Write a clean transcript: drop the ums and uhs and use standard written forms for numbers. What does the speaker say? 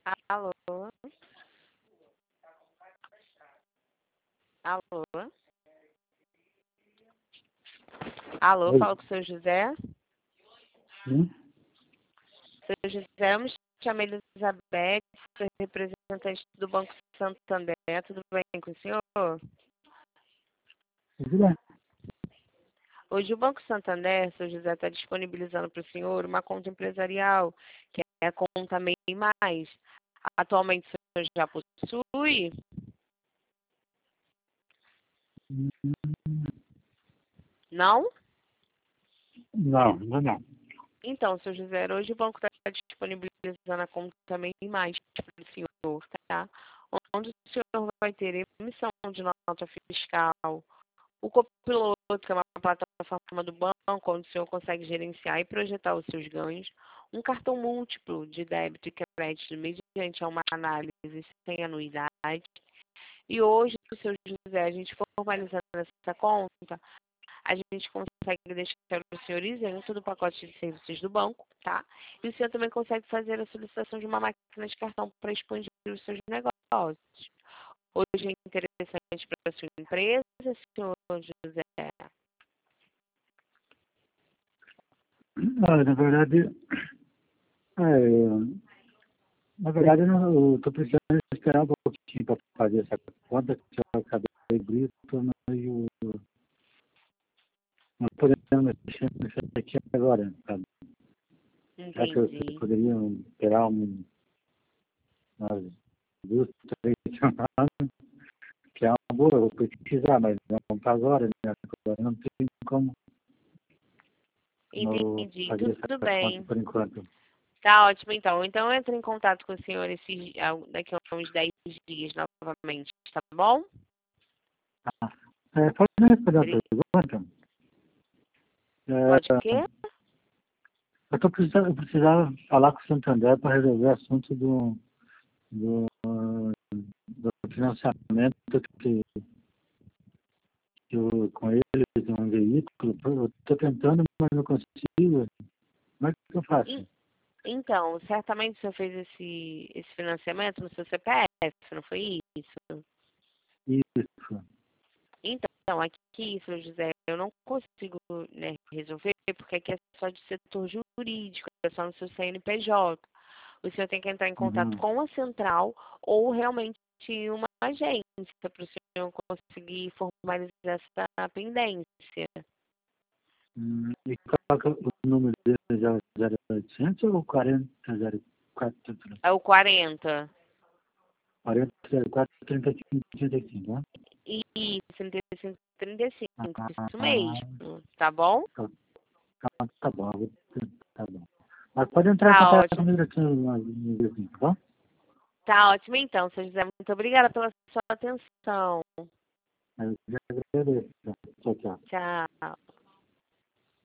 Alô? Alô? Alô, Oi. fala com o seu José. Sim, Seu José, eu me chamo Elizabeth, sou representante do Banco Santander. Tudo bem com o senhor? tudo bem. Hoje o Banco Santander, seu José, está disponibilizando para o senhor uma conta empresarial, que é a conta MEI Mais. Atualmente o senhor já possui? Não? Não, ainda não. Então, seu José, hoje o banco está disponibilizando a conta MEI Mais para o senhor, tá? Onde o senhor vai ter emissão de nota fiscal, o copiloto, que é uma plataforma do banco, onde o senhor consegue gerenciar e projetar os seus ganhos, um cartão múltiplo de débito e crédito mediante uma análise sem anuidade. E hoje, o seu José, a gente formalizando essa conta, a gente consegue deixar o senhor isento do pacote de serviços do banco, tá? E o senhor também consegue fazer a solicitação de uma máquina de cartão para expandir os seus negócios. Hoje é interessante para a sua empresa, senhor José? Ah, é, na verdade, eu estou precisando esperar um pouquinho para fazer essa conta, que eu acabei de abrir, estou meio... Não podendo mexer nisso aqui agora, sabe? Será que você Entendi. poderia esperar umas 2, 3 semanas? Que é uma boa, eu vou pesquisar, mas não está agora, né? Agora não tem como eu Entendi. fazer Tudo essa conta bem. por enquanto. Tá ótimo, então. Então, eu entro em contato com o senhor daqui a uns 10 dias novamente, tá bom? Ah, pode me responder uma Ele pergunta? pode o É, quê? eu precisava falar com o Santander para resolver o assunto do, do financiamento que com ele de um veículo. Eu estou tentando, mas não consigo. Como é que eu faço? Então, certamente o senhor fez esse financiamento no seu CPF, não foi isso? Isso. Então, aqui, seu José, eu não consigo, né, resolver, porque aqui é só de setor jurídico, é só no seu CNPJ. O senhor tem que entrar em contato Uhum. com a central ou realmente uma agência para o senhor conseguir formalizar essa pendência. E qual que é o número dele? Já 0800 ou 4004? É o 40. 4004 35 35, né? E 3535, isso Ah, mesmo, tá bom? tá bom, tá bom. Mas pode entrar em Tá contato ótimo. comigo aqui no vizinho, tá bom? Tá ótimo então, seu José. Muito obrigada pela sua atenção. Eu já agradeço. Tchau, tchau. Tchau.